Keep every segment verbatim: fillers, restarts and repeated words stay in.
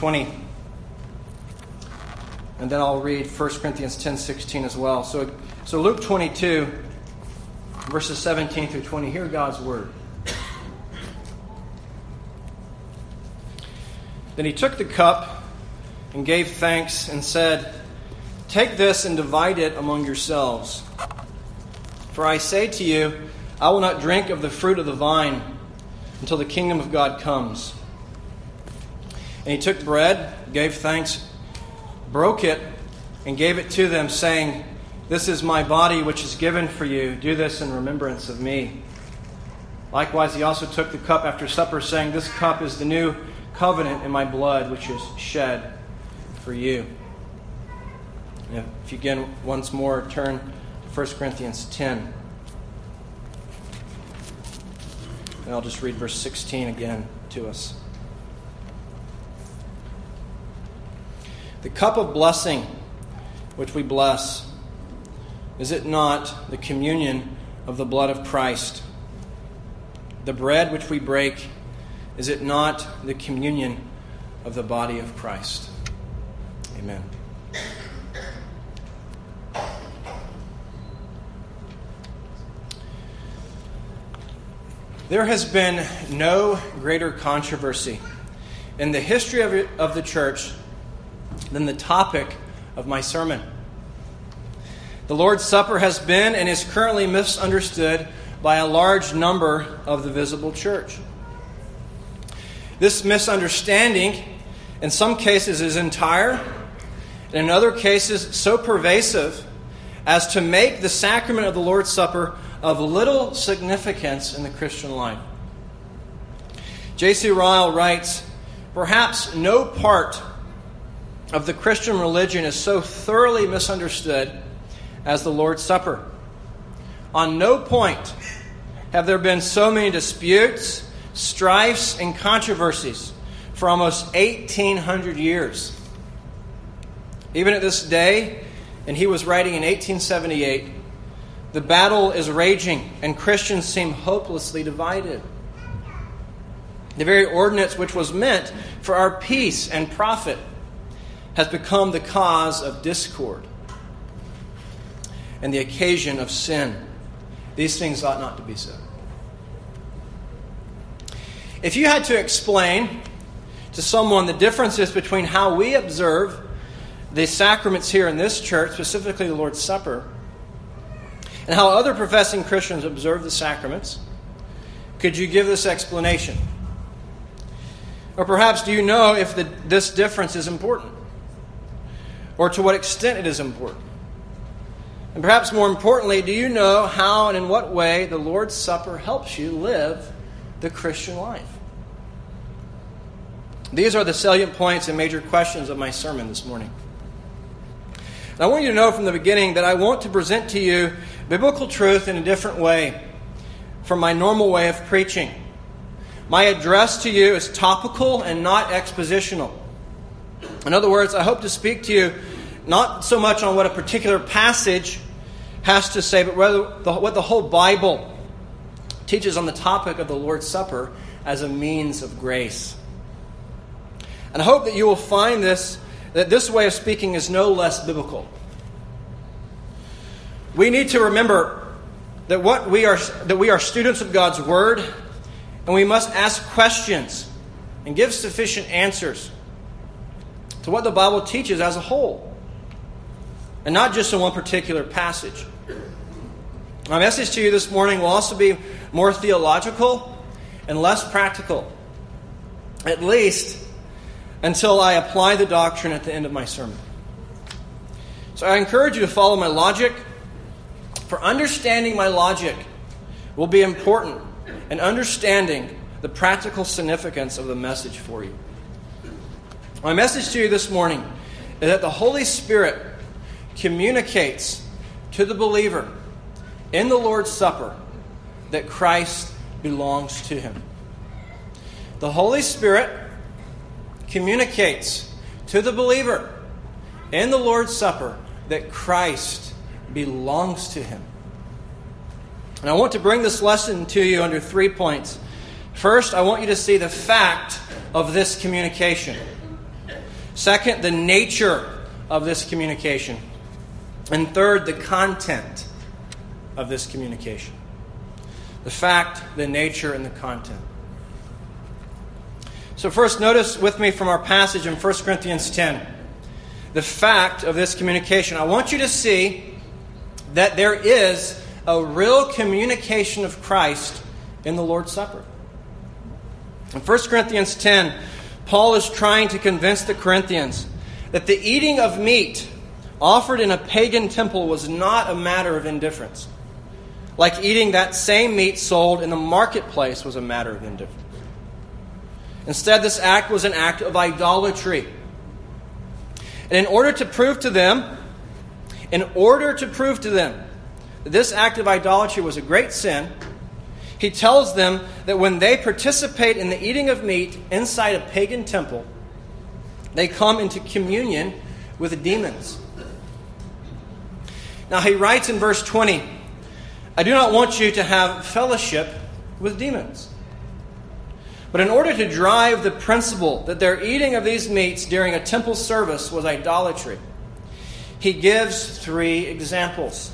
twenty. And then I'll read First Corinthians ten sixteen as well. So, so Luke twenty-two, verses seventeen through twenty. Hear God's word. Then he took the cup and gave thanks and said, "Take this and divide it among yourselves. For I say to you, I will not drink of the fruit of the vine until the kingdom of God comes." And he took bread, gave thanks, broke it, and gave it to them, saying, "This is my body which is given for you. Do this in remembrance of me." Likewise, he also took the cup after supper, saying, "This cup is the new covenant in my blood, which is shed for you." And if you again once more turn to First Corinthians ten. And I'll just read verse sixteen again to us. "The cup of blessing which we bless, is it not the communion of the blood of Christ? The bread which we break, is it not the communion of the body of Christ?" Amen. There has been no greater controversy in the history of, of the church than the topic of my sermon. The Lord's Supper has been and is currently misunderstood by a large number of the visible church. This misunderstanding, in some cases, is entire, and in other cases, so pervasive as to make the sacrament of the Lord's Supper of little significance in the Christian life. J C Ryle writes, "Perhaps no part of the Christian religion is so thoroughly misunderstood as the Lord's Supper. On no point have there been so many disputes, strifes, and controversies for almost eighteen hundred years. Even at this day," and he was writing in eighteen seventy-eight, "the battle is raging and Christians seem hopelessly divided. The very ordinance which was meant for our peace and profit has become the cause of discord and the occasion of sin. These things ought not to be so." If you had to explain to someone the differences between how we observe the sacraments here in this church, specifically the Lord's Supper, and how other professing Christians observe the sacraments, could you give this explanation? Or perhaps do you know if the, this difference is important? Or to what extent it is important? And perhaps more importantly, do you know how and in what way the Lord's Supper helps you live the Christian life? These are the salient points and major questions of my sermon this morning. And I want you to know from the beginning that I want to present to you biblical truth in a different way from my normal way of preaching. My address to you is topical and not expositional. In other words, I hope to speak to you not so much on what a particular passage has to say, but rather the, what the whole Bible teaches on the topic of the Lord's Supper as a means of grace. And I hope that you will find this, that this way of speaking is no less biblical. We need to remember that what we are that we are students of God's Word, and we must ask questions and give sufficient answers to what the Bible teaches as a whole, and not just in one particular passage. My message to you this morning will also be more theological and less practical, at least until I apply the doctrine at the end of my sermon. So I encourage you to follow my logic, for understanding my logic will be important in understanding the practical significance of the message for you. My message to you this morning is that the Holy Spirit communicates to the believer in the Lord's Supper that Christ belongs to him. The Holy Spirit communicates to the believer in the Lord's Supper that Christ belongs to him. And I want to bring this lesson to you under three points. First, I want you to see the fact of this communication. Second, the nature of this communication. And third, the content of this communication. The fact, the nature, and the content. So first, notice with me from our passage in First Corinthians ten, the fact of this communication. I want you to see that there is a real communication of Christ in the Lord's Supper. In First Corinthians ten, Paul is trying to convince the Corinthians that the eating of meat offered in a pagan temple was not a matter of indifference, like eating that same meat sold in the marketplace was a matter of indifference. Instead, this act was an act of idolatry. And in order to prove to them, in order to prove to them that this act of idolatry was a great sin, he tells them that when they participate in the eating of meat inside a pagan temple, they come into communion with demons. Now he writes in verse twenty, I do not want you to have fellowship with demons. But in order to drive the principle that their eating of these meats during a temple service was idolatry, he gives three examples.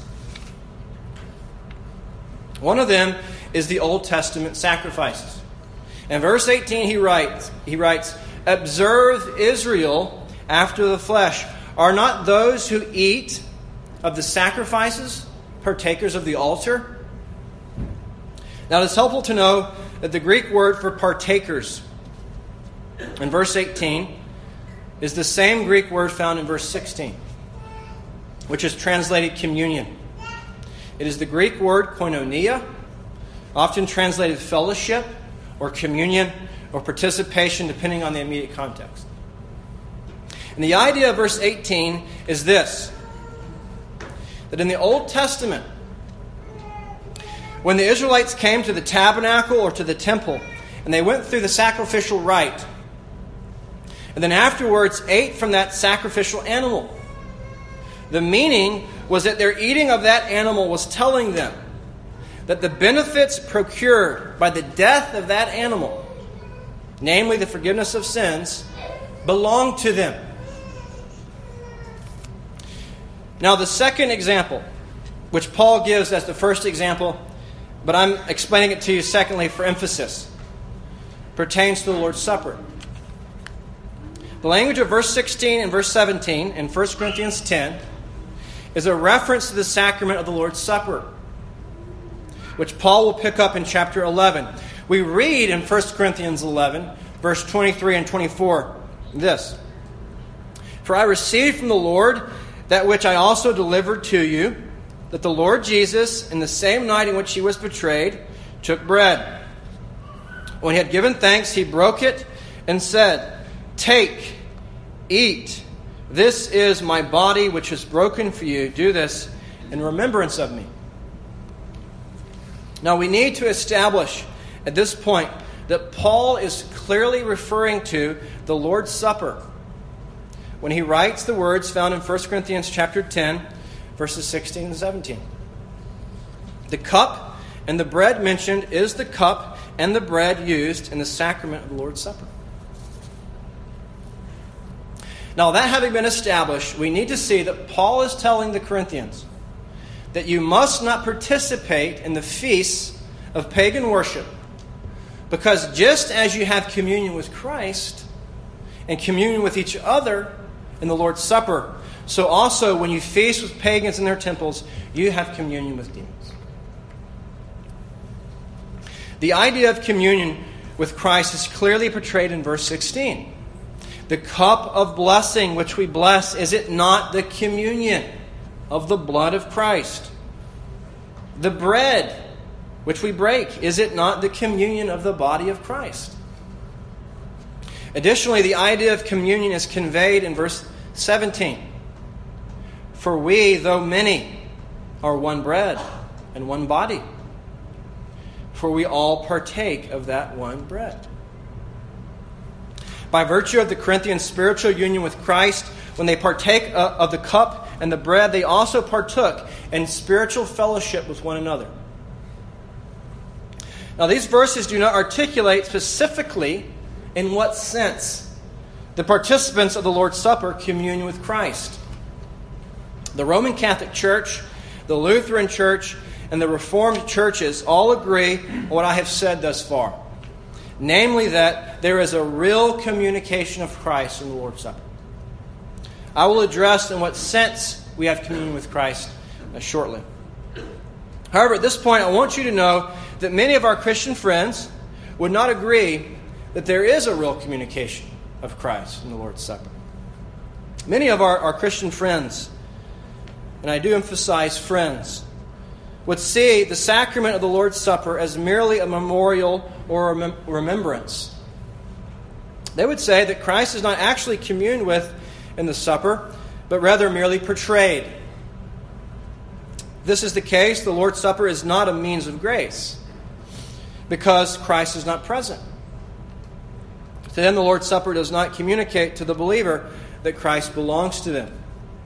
One of them is the Old Testament sacrifices. In verse eighteen he writes, he writes, Observe Israel after the flesh. Are not those who eat of the sacrifices partakers of the altar? Now it is helpful to know that the Greek word for partakers in verse eighteen is the same Greek word found in verse sixteen, which is translated communion. It is the Greek word koinonia, often translated fellowship or communion or participation, depending on the immediate context. And the idea of verse eighteen is this, that in the Old Testament, when the Israelites came to the tabernacle or to the temple, and they went through the sacrificial rite, and then afterwards ate from that sacrificial animal, the meaning was that their eating of that animal was telling them that the benefits procured by the death of that animal, namely the forgiveness of sins, belonged to them. Now the second example, which Paul gives as the first example, but I'm explaining it to you secondly for emphasis, pertains to the Lord's Supper. The language of verse sixteen and verse seventeen in First Corinthians ten is a reference to the sacrament of the Lord's Supper, which Paul will pick up in chapter eleven. We read in First Corinthians eleven, verse twenty-three and twenty-four, this, For I received from the Lord that which I also delivered to you, that the Lord Jesus, in the same night in which he was betrayed, took bread. When he had given thanks, he broke it and said, Take, eat. This is my body which is broken for you. Do this in remembrance of me. Now we need to establish at this point that Paul is clearly referring to the Lord's Supper when he writes the words found in First Corinthians chapter ten, verses sixteen and seventeen. The cup and the bread mentioned is the cup and the bread used in the sacrament of the Lord's Supper. Now, that having been established, we need to see that Paul is telling the Corinthians that you must not participate in the feasts of pagan worship, because just as you have communion with Christ and communion with each other in the Lord's Supper, so also when you feast with pagans in their temples, you have communion with demons. The idea of communion with Christ is clearly portrayed in verse sixteen. The cup of blessing which we bless, is it not the communion of the blood of Christ? The bread which we break, is it not the communion of the body of Christ? Additionally, the idea of communion is conveyed in verse seventeen. For we, though many, are one bread and one body. For we all partake of that one bread. By virtue of the Corinthians' spiritual union with Christ, when they partake of the cup and the bread, they also partook in spiritual fellowship with one another. Now, these verses do not articulate specifically in what sense The participants of the Lord's Supper commune with Christ. The Roman Catholic Church, the Lutheran Church, and the Reformed churches all agree on what I have said thus far. Namely, that there is a real communication of Christ in the Lord's Supper. I will address in what sense we have communion with Christ uh, shortly. However, at this point, I want you to know that many of our Christian friends would not agree that there is a real communication of Christ in the Lord's Supper. Many of our, our Christian friends, and I do emphasize friends, would see the sacrament of the Lord's Supper as merely a memorial or a mem- remembrance. They would say that Christ is not actually communed with in the supper, but rather merely portrayed. If this is the case, the Lord's Supper is not a means of grace, because Christ is not present. To them, the Lord's Supper does not communicate to the believer that Christ belongs to them.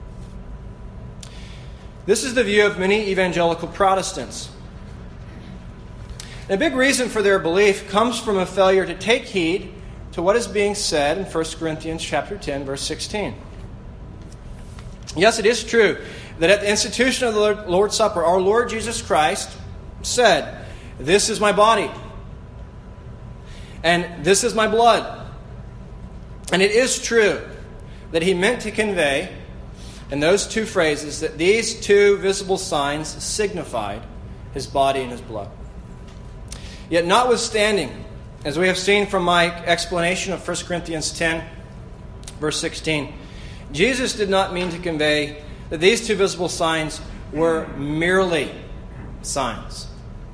This is the view of many evangelical Protestants. And a big reason for their belief comes from a failure to take heed to what is being said in First Corinthians chapter ten, verse sixteen. Yes, it is true that at the institution of the Lord's Supper, our Lord Jesus Christ said, "This is my body, and this is my blood." And it is true that he meant to convey in those two phrases that these two visible signs signified his body and his blood. Yet notwithstanding, as we have seen from my explanation of First Corinthians ten, verse sixteen, Jesus did not mean to convey that these two visible signs were merely signs.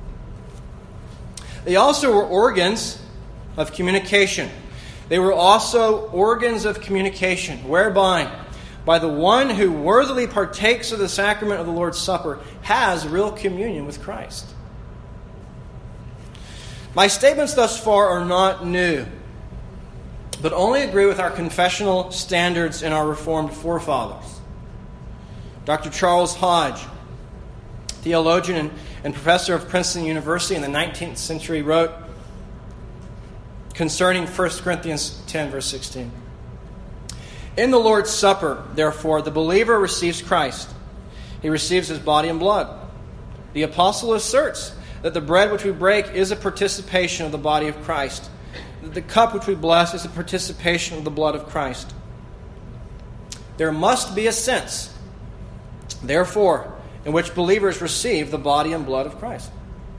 They also were organs of communication. They were also organs of communication, whereby by the one who worthily partakes of the sacrament of the Lord's Supper has real communion with Christ. My statements thus far are not new, but only agree with our confessional standards and our Reformed forefathers. Doctor Charles Hodge, theologian and, and professor of Princeton University in the nineteenth century, wrote concerning First Corinthians ten, verse sixteen. In the Lord's Supper, therefore, the believer receives Christ. He receives his body and blood. The apostle asserts that the bread which we break is a participation of the body of Christ. That the cup which we bless is a participation of the blood of Christ. There must be a sense, therefore, in which believers receive the body and blood of Christ.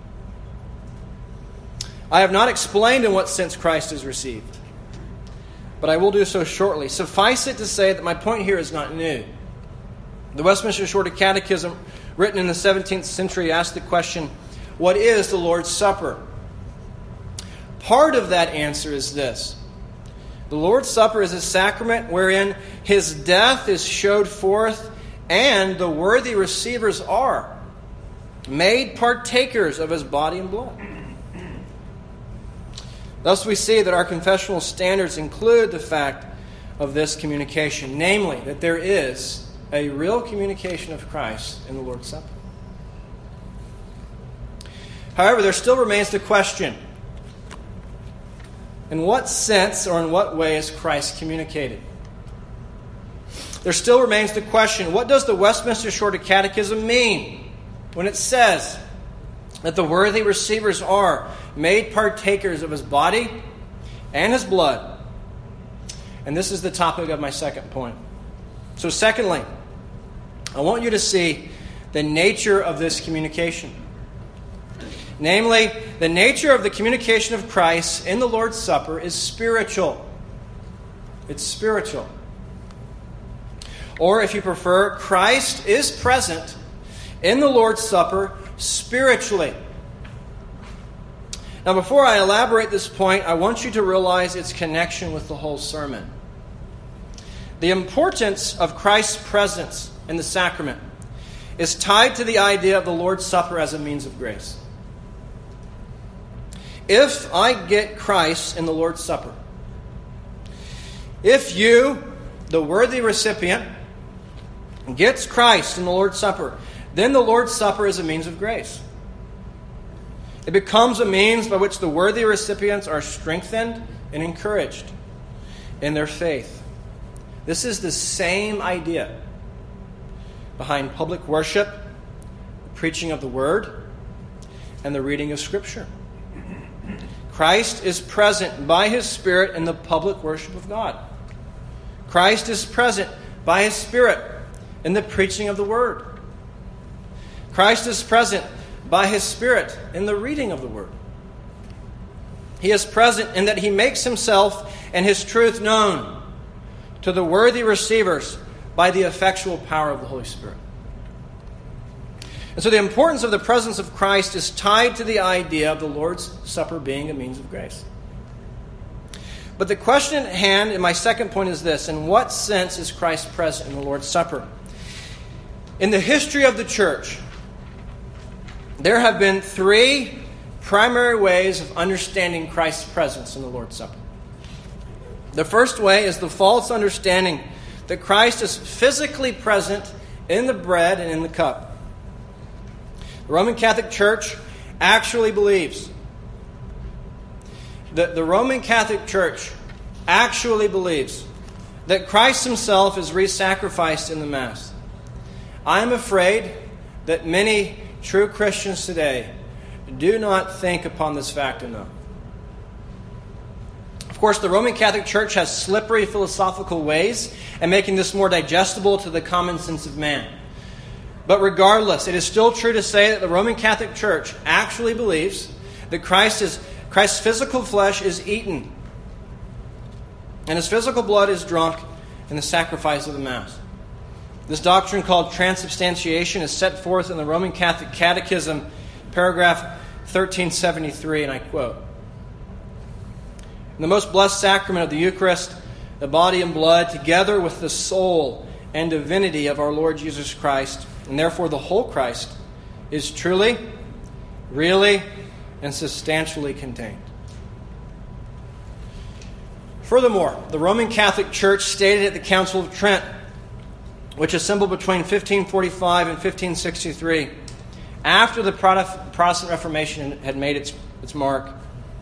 I have not explained in what sense Christ is received, but I will do so shortly. Suffice it to say that my point here is not new. The Westminster Shorter Catechism, written in the seventeenth century, asked the question, what is the Lord's Supper? Part of that answer is this. The Lord's Supper is a sacrament wherein his death is showed forth and the worthy receivers are made partakers of his body and blood. Thus we see that our confessional standards include the fact of this communication, namely that there is a real communication of Christ in the Lord's Supper. However, there still remains the question, in what sense or in what way is Christ communicated? There still remains the question, what does the Westminster Shorter Catechism mean when it says that the worthy receivers are made partakers of his body and his blood? And this is the topic of my second point. So secondly, I want you to see the nature of this communication. Namely, the nature of the communication of Christ in the Lord's Supper is spiritual. It's spiritual. Or if you prefer, Christ is present in the Lord's Supper spiritually. Now, before I elaborate this point, I want you to realize its connection with the whole sermon. The importance of Christ's presence in the sacrament is tied to the idea of the Lord's Supper as a means of grace. If I get Christ in the Lord's Supper, if you, the worthy recipient, gets Christ in the Lord's Supper, then the Lord's Supper is a means of grace. It becomes a means by which the worthy recipients are strengthened and encouraged. in their faith. This is the same idea behind public worship, the preaching of the Word, and the reading of Scripture. Christ is present by His Spirit in the public worship of God. Christ is present by His Spirit in the preaching of the Word. Christ is present by His Spirit in the reading of the Word. He is present in that He makes Himself and His truth known to the worthy receivers by the effectual power of the Holy Spirit. And so the importance of the presence of Christ is tied to the idea of the Lord's Supper being a means of grace. But the question at hand, and my second point, is this: in what sense is Christ present in the Lord's Supper? In the history of the church, there have been three primary ways of understanding Christ's presence in the Lord's Supper. The first way is the false understanding that Christ is physically present in the bread and in the cup. The Roman Catholic Church actually believes that the Roman Catholic Church actually believes that Christ Himself is re-sacrificed in the Mass. I am afraid that many true Christians today do not think upon this fact enough. Of course, the Roman Catholic Church has slippery philosophical ways in making this more digestible to the common sense of man. But regardless, it is still true to say that the Roman Catholic Church actually believes that Christ is, Christ's physical flesh is eaten and His physical blood is drunk in the sacrifice of the Mass. This doctrine, called transubstantiation, is set forth in the Roman Catholic Catechism, paragraph thirteen seventy-three, and I quote, "In the most blessed sacrament of the Eucharist, the body and blood, together with the soul and divinity of our Lord Jesus Christ, and therefore the whole Christ, is truly, really, and substantially contained." Furthermore, the Roman Catholic Church stated at the Council of Trent, which assembled between fifteen forty-five and fifteen sixty-three, after the Protestant Reformation had made its, its mark,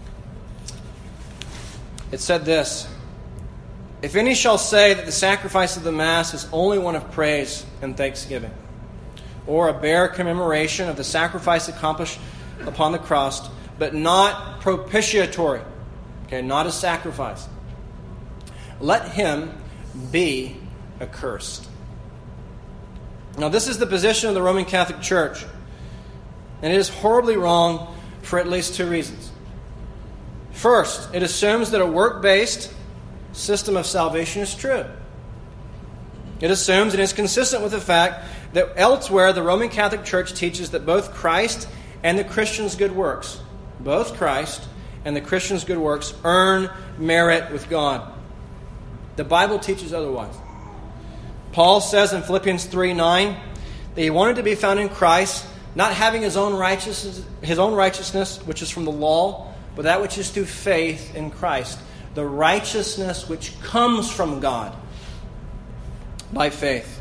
it said this: "If any shall say that the sacrifice of the Mass is only one of praise and thanksgiving, or a bare commemoration of the sacrifice accomplished upon the cross, but not propitiatory," okay, not a sacrifice, "let him be accursed." Now, this is the position of the Roman Catholic Church, and it is horribly wrong for at least two reasons. First, it assumes that a work-based system of salvation is true. It assumes and is consistent with the fact that elsewhere the Roman Catholic Church teaches that both Christ and the Christian's good works, both Christ and the Christian's good works earn merit with God. The Bible teaches otherwise. Paul says in Philippians three nine that he wanted to be found in Christ, not having his own righteousness, his own righteousness, which is from the law, but that which is through faith in Christ, the righteousness which comes from God by faith.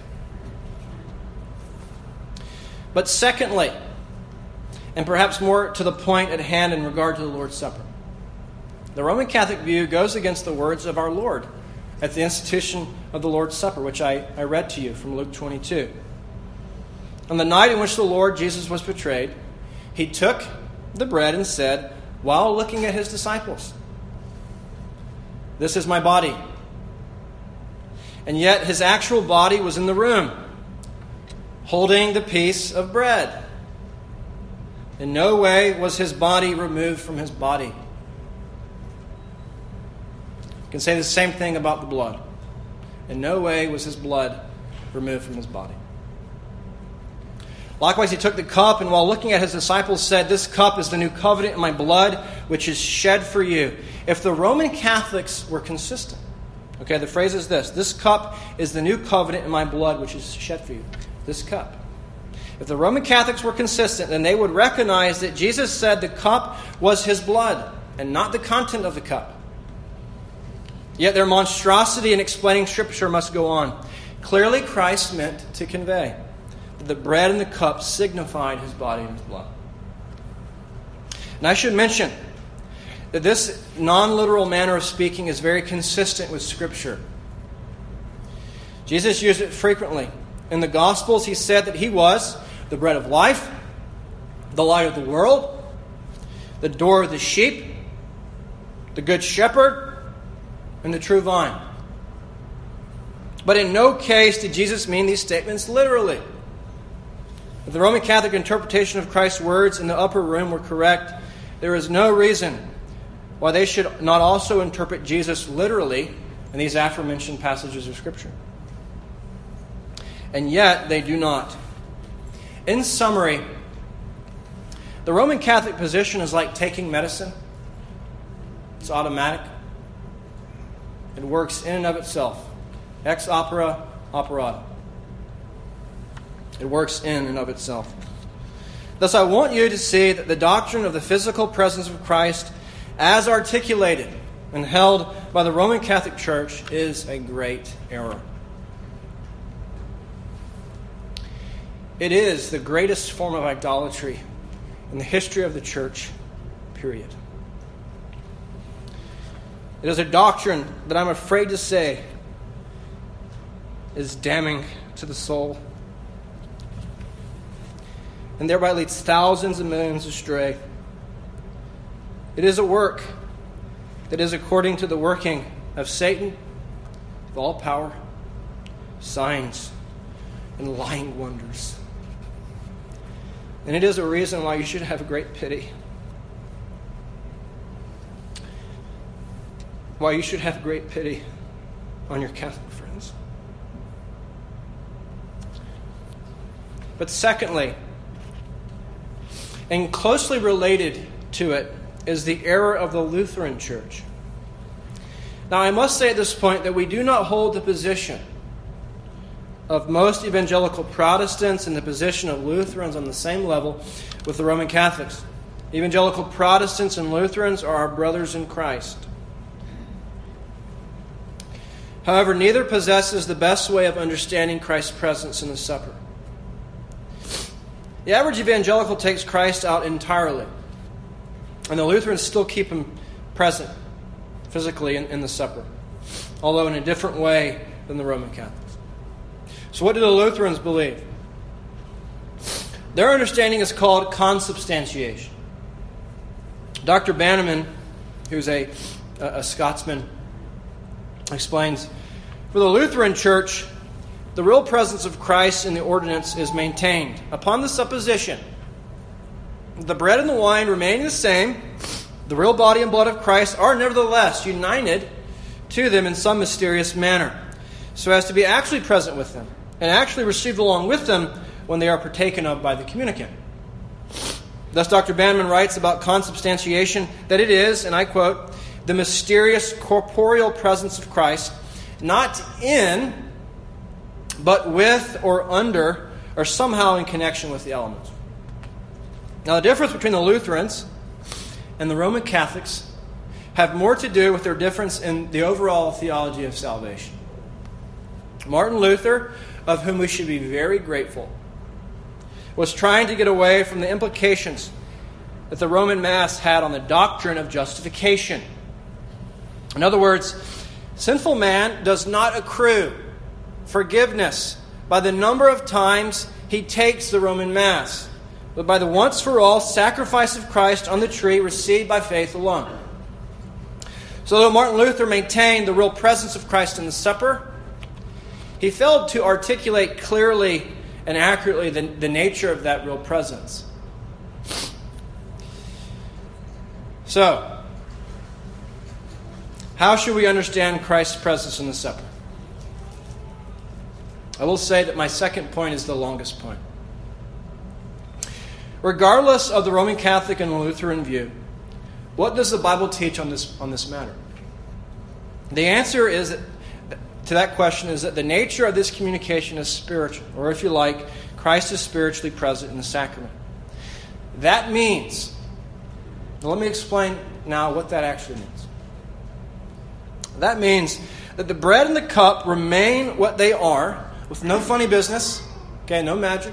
But secondly, and perhaps more to the point at hand in regard to the Lord's Supper, the Roman Catholic view goes against the words of our Lord at the institution of the Lord's Supper, which I, I read to you from Luke twenty-two. On the night in which the Lord Jesus was betrayed, He took the bread and said, while looking at His disciples, "This is my body." And yet His actual body was in the room, holding the piece of bread. In no way was His body removed from His body. You can say the same thing about the blood. In no way was His blood removed from His body. Likewise, He took the cup, and while looking at His disciples said, "This cup is the new covenant in my blood, which is shed for you." If the Roman Catholics were consistent, okay, the phrase is this: "This cup is the new covenant in my blood, which is shed for you." This cup. If the Roman Catholics were consistent, then they would recognize that Jesus said the cup was His blood and not the content of the cup. Yet their monstrosity in explaining Scripture must go on. Clearly, Christ meant to convey that the bread and the cup signified His body and His blood. And I should mention that this non-literal manner of speaking is very consistent with Scripture. Jesus used it frequently. In the Gospels, he said that he was the bread of life, the light of the world, the door of the sheep, the good shepherd, and the true vine. But in no case did Jesus mean these statements literally. If the Roman Catholic interpretation of Christ's words in the upper room were correct, there is no reason why they should not also interpret Jesus literally in these aforementioned passages of Scripture. And yet they do not. In summary, the Roman Catholic position is like taking medicine. It's automatic. It works in and of itself. Ex opere operato. It works in and of itself. Thus, I want you to see that the doctrine of the physical presence of Christ, as articulated and held by the Roman Catholic Church, is a great error. It is the greatest form of idolatry in the history of the church, period. It is a doctrine that I'm afraid to say is damning to the soul, and thereby leads thousands and millions astray. It is a work that is according to the working of Satan, with all power, signs, and lying wonders. And it is a reason why you should have great pity. Why you should have great pity on your Catholic friends. But secondly, and closely related to it, is the error of the Lutheran Church. Now, I must say at this point that we do not hold the position of most evangelical Protestants and the position of Lutherans on the same level with the Roman Catholics. Evangelical Protestants and Lutherans are our brothers in Christ. However, neither possesses the best way of understanding Christ's presence in the supper. The average evangelical takes Christ out entirely, and the Lutherans still keep him present physically in, in the supper, although in a different way than the Roman Catholics. So what do the Lutherans believe? Their understanding is called consubstantiation. Doctor Bannerman, who's a, a, a Scotsman, explains, for the Lutheran Church, the real presence of Christ in the ordinance is maintained upon the supposition the bread and the wine remaining the same, the real body and blood of Christ are nevertheless united to them in some mysterious manner, so as to be actually present with them and actually received along with them when they are partaken of by the communicant. Thus, Doctor Bannerman writes about consubstantiation that it is, and I quote, the mysterious corporeal presence of Christ, not in, but with or under, or somehow in connection with the elements. Now, the difference between the Lutherans and the Roman Catholics have more to do with their difference in the overall theology of salvation. Martin Luther, of whom we should be very grateful, was trying to get away from the implications that the Roman Mass had on the doctrine of justification. In other words, sinful man does not accrue forgiveness by the number of times he takes the Roman Mass, but by the once-for-all sacrifice of Christ on the tree received by faith alone. So though Martin Luther maintained the real presence of Christ in the supper, he failed to articulate clearly and accurately the, the nature of that real presence. So, how should we understand Christ's presence in the supper? I will say that my second point is the longest point. Regardless of the Roman Catholic and Lutheran view, what does the Bible teach on this, on this matter? The answer is that, to that question is that the nature of this communication is spiritual, or if you like, Christ is spiritually present in the sacrament. That means, now let me explain now what that actually means. That means that the bread and the cup remain what they are, with no funny business, okay, no magic.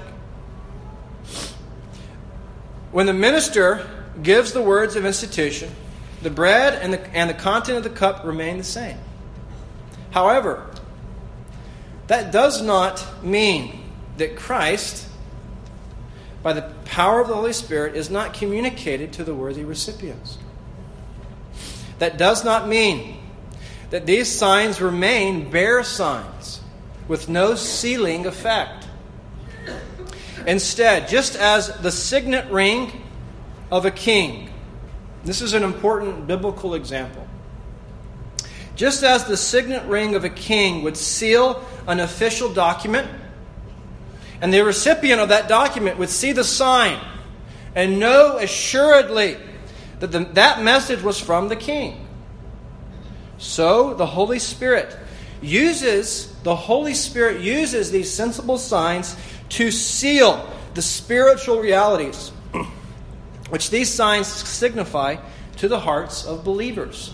When the minister gives the words of institution, the bread and the, and the content of the cup remain the same. However, that does not mean that Christ, by the power of the Holy Spirit, is not communicated to the worthy recipients. That does not mean that these signs remain bare signs with no sealing effect. Instead, just as the signet ring of a king, this is an important biblical example. Just as the signet ring of a king would seal an official document, and the recipient of that document would see the sign and know assuredly that the, that message was from the king. So the Holy Spirit uses the Holy Spirit uses these sensible signs to seal the spiritual realities which these signs signify to the hearts of believers.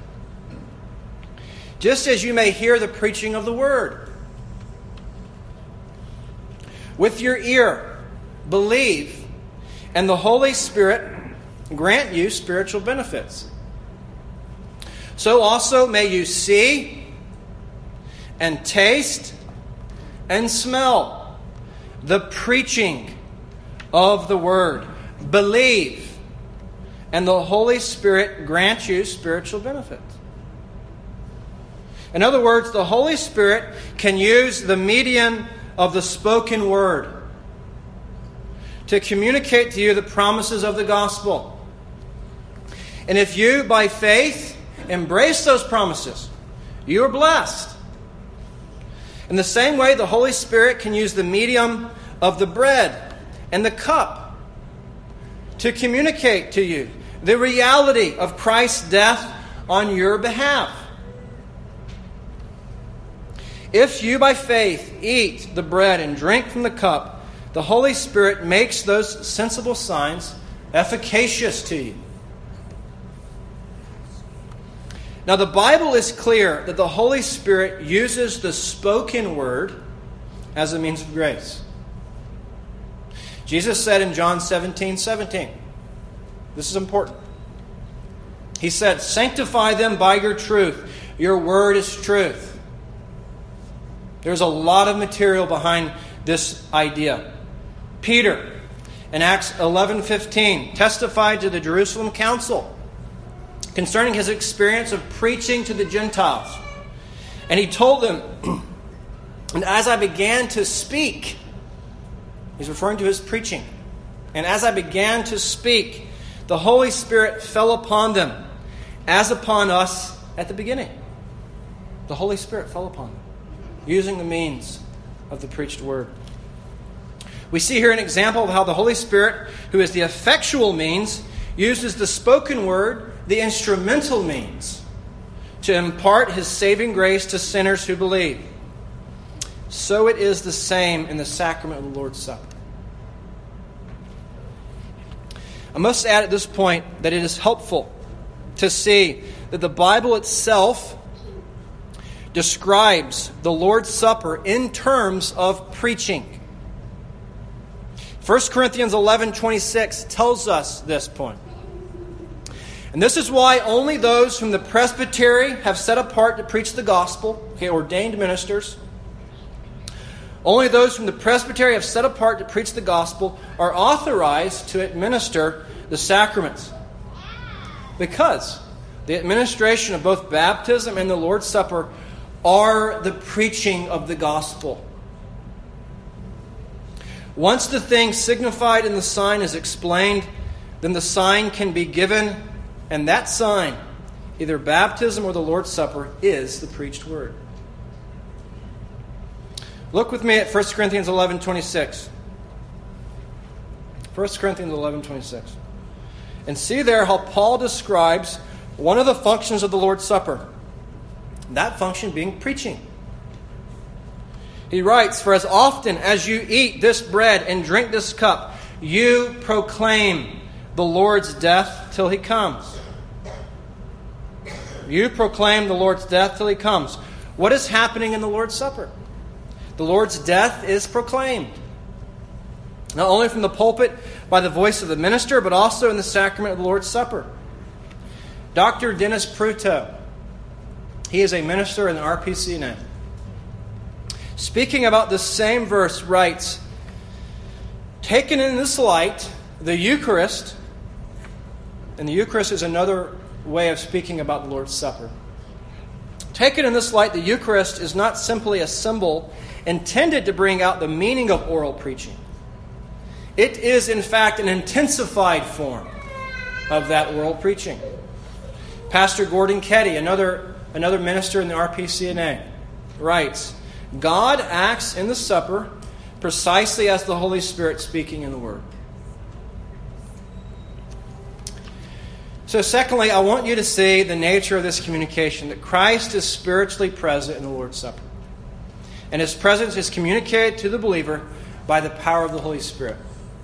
Just as you may hear the preaching of the word, with your ear, believe, and the Holy Spirit grant you spiritual benefits. So also may you see and taste and smell the preaching of the word. Believe, and the Holy Spirit grant you spiritual benefits. In other words, the Holy Spirit can use the medium of the spoken word to communicate to you the promises of the gospel. And if you, by faith, embrace those promises, you are blessed. In the same way, the Holy Spirit can use the medium of the bread and the cup to communicate to you the reality of Christ's death on your behalf. If you, by faith, eat the bread and drink from the cup, the Holy Spirit makes those sensible signs efficacious to you. Now, the Bible is clear that the Holy Spirit uses the spoken word as a means of grace. Jesus said in John seventeen seventeen, this is important. He said, "Sanctify them by your truth. Your word is truth." There's a lot of material behind this idea. Peter, in Acts eleven fifteen, testified to the Jerusalem council concerning his experience of preaching to the Gentiles. And he told them, "And as I began to speak," he's referring to his preaching, "and as I began to speak, the Holy Spirit fell upon them, as upon us at the beginning." The Holy Spirit fell upon them, using the means of the preached word. We see here an example of how the Holy Spirit, who is the effectual means, uses the spoken word, the instrumental means, to impart His saving grace to sinners who believe. So it is the same in the sacrament of the Lord's Supper. I must add at this point that it is helpful to see that the Bible itself describes the Lord's Supper in terms of preaching. First Corinthians eleven twenty-six tells us this point. And this is why only those whom the presbytery have set apart to preach the gospel, okay, ordained ministers, only those whom the presbytery have set apart to preach the gospel are authorized to administer the sacraments. Because the administration of both baptism and the Lord's Supper are the preaching of the gospel. Once the thing signified in the sign is explained, then the sign can be given, and that sign, either baptism or the Lord's Supper, is the preached word. Look with me at First Corinthians eleven twenty-six. First Corinthians eleven twenty-six. And see there how Paul describes one of the functions of the Lord's Supper. That function being preaching. He writes, "For as often as you eat this bread and drink this cup, you proclaim the Lord's death till He comes." You proclaim the Lord's death till He comes. What is happening in the Lord's Supper? The Lord's death is proclaimed. Not only from the pulpit by the voice of the minister, but also in the sacrament of the Lord's Supper. Doctor Dennis Pruto, he is a minister in the R P C N A, speaking about this same verse, writes, "Taken in this light, the Eucharist," and the Eucharist is another way of speaking about the Lord's Supper. "Taken in this light, the Eucharist is not simply a symbol intended to bring out the meaning of oral preaching. It is, in fact, an intensified form of that oral preaching." Pastor Gordon Ketty, another, another minister in the R P C N A, writes, "God acts in the supper precisely as the Holy Spirit speaking in the Word." So secondly, I want you to see the nature of this communication, that Christ is spiritually present in the Lord's Supper. And His presence is communicated to the believer by the power of the Holy Spirit.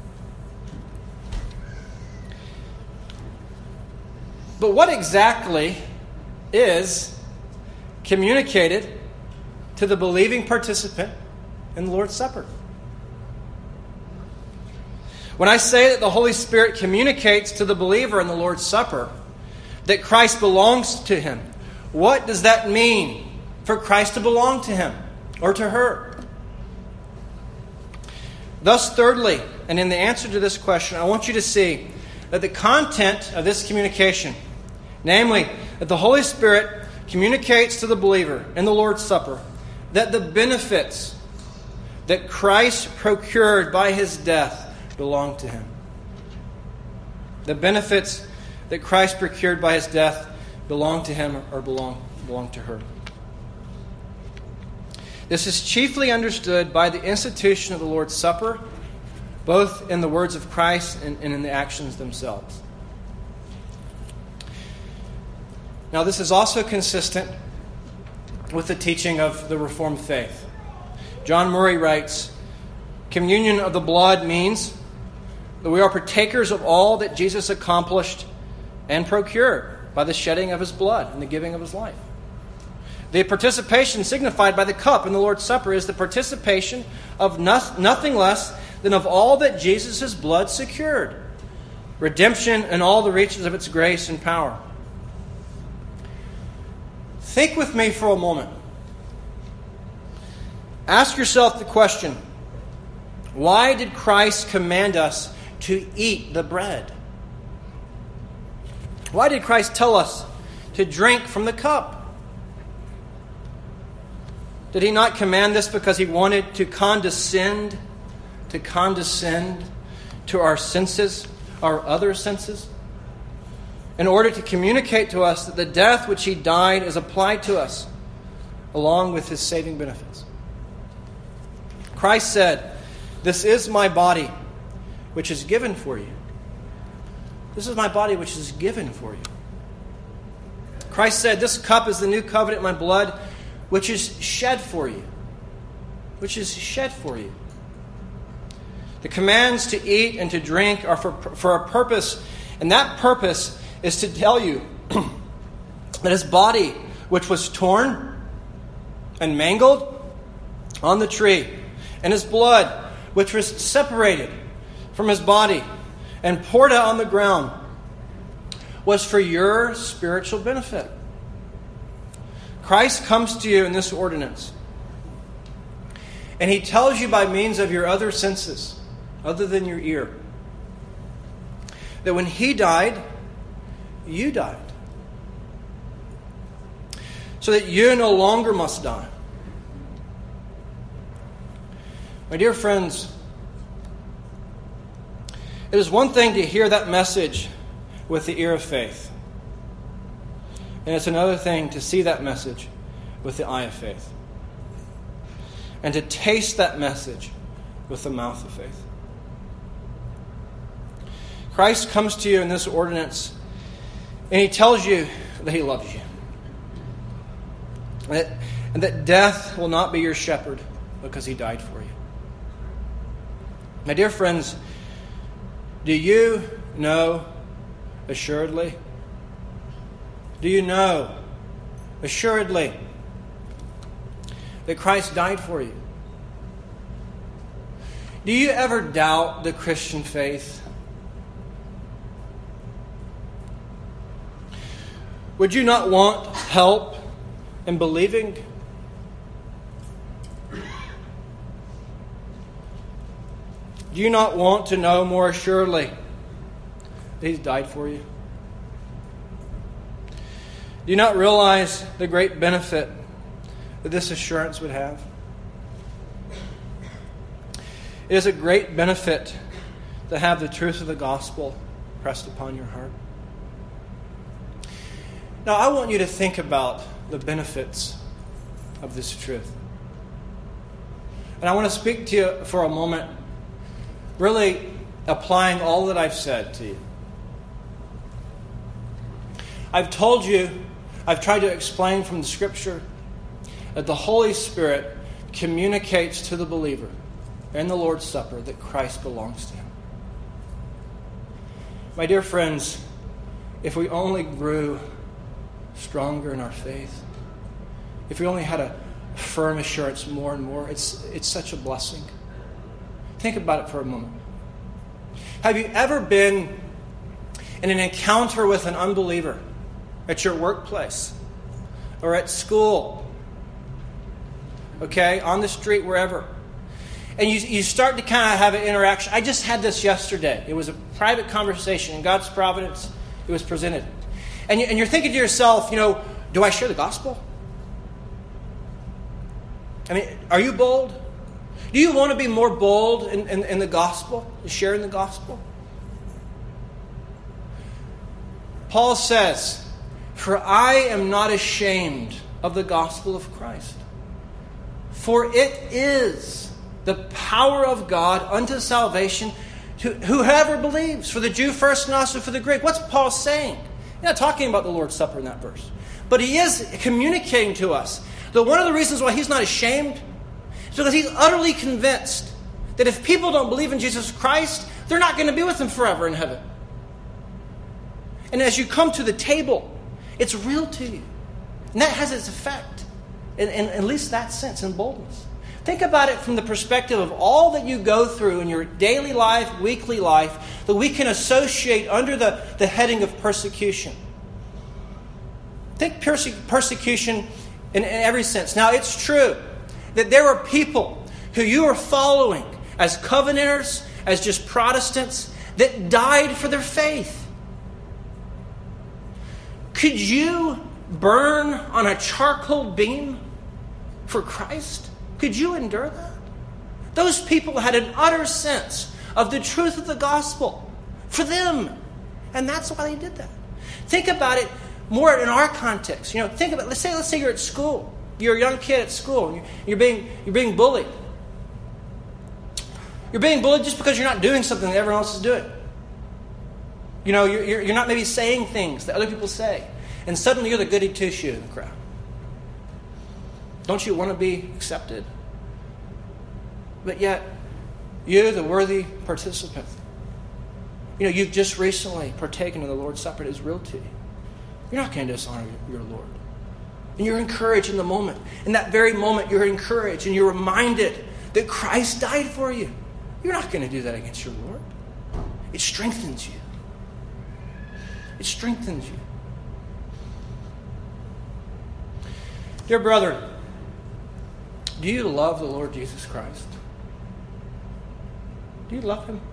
But what exactly is communicated to the believing participant in the Lord's Supper? When I say that the Holy Spirit communicates to the believer in the Lord's Supper that Christ belongs to him, what does that mean for Christ to belong to him or to her? Thus, thirdly, and in the answer to this question, I want you to see that the content of this communication, namely, that the Holy Spirit communicates to the believer in the Lord's Supper that the benefits that Christ procured by His death belong to Him. The benefits that Christ procured by His death belong to Him or belong, belong to her. This is chiefly understood by the institution of the Lord's Supper, both in the words of Christ and, and in the actions themselves. Now, this is also consistent with the teaching of the Reformed faith. John Murray writes, "Communion of the blood means that we are partakers of all that Jesus accomplished and procured by the shedding of His blood and the giving of His life. The participation signified by the cup in the Lord's Supper is the participation of no- nothing less than of all that Jesus' blood secured, redemption and all the reaches of its grace and power." Think with me for a moment. Ask yourself the question, why did Christ command us to eat the bread? Why did Christ tell us to drink from the cup? Did He not command this because He wanted to condescend, to condescend to our senses, our other senses, in order to communicate to us that the death which He died is applied to us along with His saving benefits? Christ said, "This is my body, which is given for you." This is my body, which is given for you. Christ said, "This cup is the new covenant in my blood, which is shed for you." Which is shed for you. The commands to eat and to drink are for, for a purpose, and that purpose is to tell you that His body, which was torn and mangled on the tree, and His blood, which was separated from His body and poured out on the ground, was for your spiritual benefit. Christ comes to you in this ordinance, and He tells you by means of your other senses, other than your ear, that when He died, you died. So that you no longer must die. My dear friends, it is one thing to hear that message with the ear of faith. And it's another thing to see that message with the eye of faith. And to taste that message with the mouth of faith. Christ comes to you in this ordinance, and He tells you that He loves you. And that, and that death will not be your shepherd because He died for you. My dear friends, do you know assuredly? Do you know assuredly that Christ died for you? Do you ever doubt the Christian faith? Would you not want help in believing? Do you not want to know more assuredly that He's died for you? Do you not realize the great benefit that this assurance would have? It is a great benefit to have the truth of the gospel pressed upon your heart. Now, I want you to think about the benefits of this truth. And I want to speak to you for a moment, really applying all that I've said to you. I've told you, I've tried to explain from the Scripture that the Holy Spirit communicates to the believer in the Lord's Supper that Christ belongs to him. My dear friends, if we only grew stronger in our faith, if we only had a firm assurance more and more, it's it's such a blessing. Think about it for a moment. Have you ever been in an encounter with an unbeliever at your workplace or at school, okay, on the street, wherever, and you, you start to kind of have an interaction? I just had this yesterday. It was a private conversation. In God's providence, it was presented. And, you, and you're thinking to yourself, you know, do I share the gospel? I mean, are you bold? Do you want to be more bold in, in, in the gospel, sharing the gospel? Paul says, "For I am not ashamed of the gospel of Christ, for it is the power of God unto salvation to whoever believes, for the Jew first and also for the Greek." What's Paul saying? He's not talking about the Lord's Supper in that verse. But he is communicating to us that one of the reasons why he's not ashamed is because he's utterly convinced that if people don't believe in Jesus Christ, they're not going to be with him forever in heaven. And as you come to the table, it's real to you. And that has its effect, in, in at least that sense, in boldness. Think about it from the perspective of all that you go through in your daily life, weekly life, that we can associate under the, the heading of persecution. Think perse- persecution in, in every sense. Now, it's true that there are people who you are following as Covenanters, as just Protestants, that died for their faith. Could you burn on a charcoal beam for Christ? Could you endure that? Those people had an utter sense of the truth of the gospel for them. And that's why they did that. Think about it more in our context. You know, think about, let's say, let's say you're at school. You're a young kid at school. And you're, you're being you're being bullied. You're being bullied just because you're not doing something that everyone else is doing. You know, you're, you're, you're not maybe saying things that other people say. And suddenly you're the goody two-shoe in the crowd. Don't you want to be accepted? But yet, you, the worthy participant, you know, you've just recently partaken of the Lord's Supper. It is real to you. You're not going to dishonor your Lord. And you're encouraged in the moment. In that very moment, you're encouraged and you're reminded that Christ died for you. You're not going to do that against your Lord. It strengthens you. It strengthens you. Dear brother, do you love the Lord Jesus Christ? Do you love Him?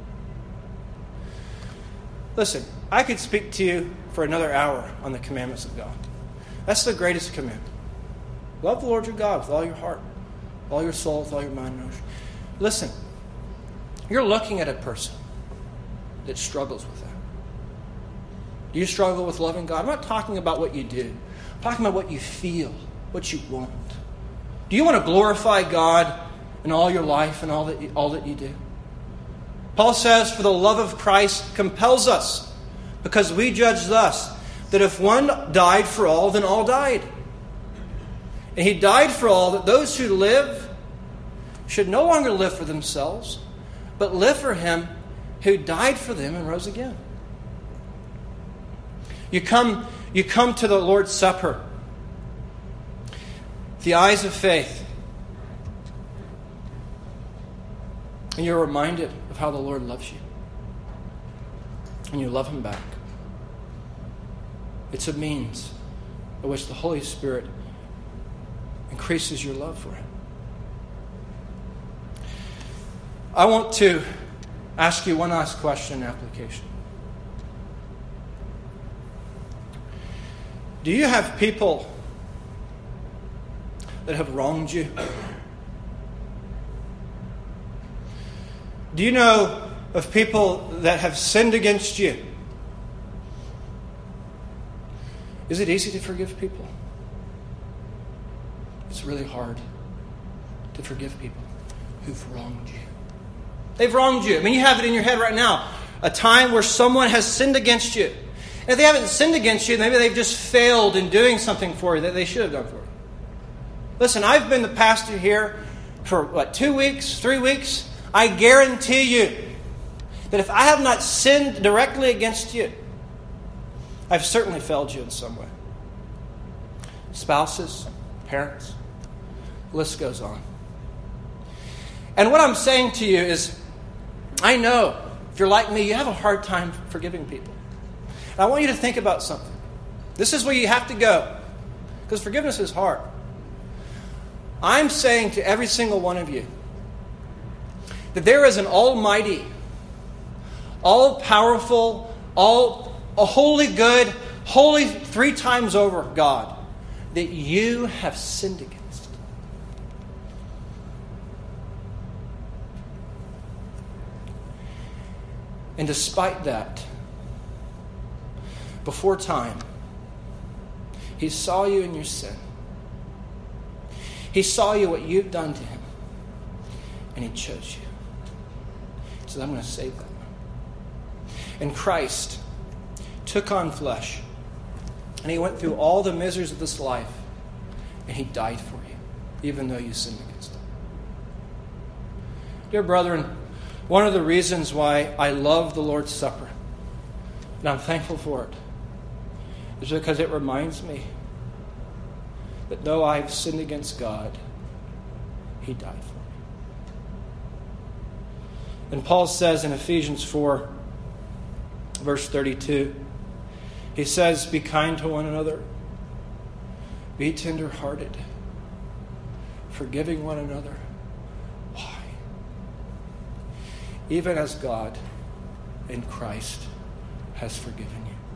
Listen, I could speak to you for another hour on the commandments of God. That's the greatest commandment. Love the Lord your God with all your heart, with all your soul, with all your mind and emotion. Listen, you're looking at a person that struggles with that. Do you struggle with loving God? I'm not talking about what you do. I'm talking about what you feel, what you want. Do you want to glorify God in all your life and all that you, all that you do? Paul says, "For the love of Christ compels us, because we judge thus, that if one died for all, then all died. And He died for all, that those who live should no longer live for themselves, but live for Him who died for them and rose again." You come, you come to the Lord's Supper, the eyes of faith, and you're reminded of how the Lord loves you. And you love Him back. It's a means by which the Holy Spirit increases your love for Him. I want to ask you one last question in application. Do you have people that have wronged you? Do you know of people that have sinned against you? Is it easy to forgive people? It's really hard to forgive people who've wronged you. They've wronged you. I mean, you have it in your head right now. A time where someone has sinned against you. And if they haven't sinned against you, maybe they've just failed in doing something for you that they should have done for you. Listen, I've been the pastor here for, what, two weeks, three weeks? I guarantee you that if I have not sinned directly against you, I've certainly failed you in some way. Spouses, parents, the list goes on. And what I'm saying to you is, I know, if you're like me, you have a hard time forgiving people. And I want you to think about something. This is where you have to go, because forgiveness is hard. I'm saying to every single one of you that there is an almighty, all-powerful, all a holy, good, holy three times over God that you have sinned against. And despite that, before time, He saw you in your sin. He saw you, what you've done to Him. And He chose you. He said, I'm going to save them. And Christ took on flesh. And He went through all the miseries of this life. And He died for you, even though you sinned against Him. Dear brethren, one of the reasons why I love the Lord's Supper, and I'm thankful for it, is because it reminds me that though I've sinned against God, He died for me. And Paul says in Ephesians four, verse thirty-two, he says, be kind to one another, be tender-hearted, forgiving one another. Why? Even as God in Christ has forgiven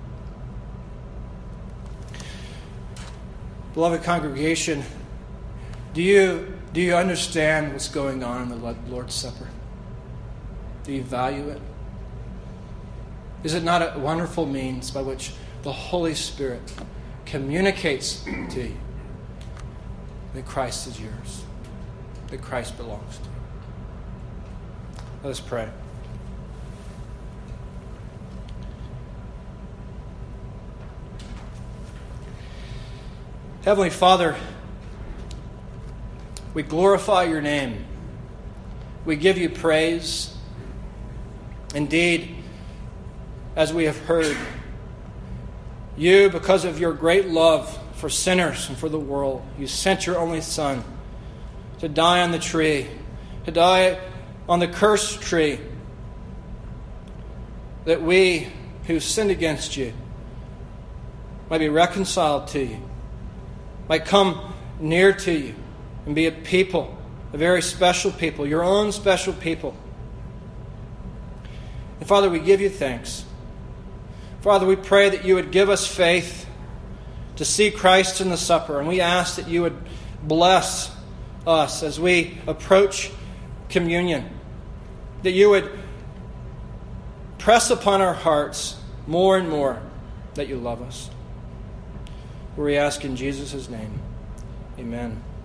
you. Beloved congregation, do you, do you understand what's going on in the Lord's Supper? Do you value it? Is it not a wonderful means by which the Holy Spirit communicates to you that Christ is yours, that Christ belongs to you? Let us pray. Heavenly Father, we glorify your name. We give you praise. Indeed, as we have heard, you, because of your great love for sinners and for the world, you sent your only Son to die on the tree, to die on the cursed tree, that we who sinned against you might be reconciled to you, might come near to you and be a people, a very special people, your own special people. And Father, we give you thanks. Father, we pray that you would give us faith to see Christ in the supper, and we ask that you would bless us as we approach communion, that you would press upon our hearts more and more that you love us. We ask in Jesus' name. Amen.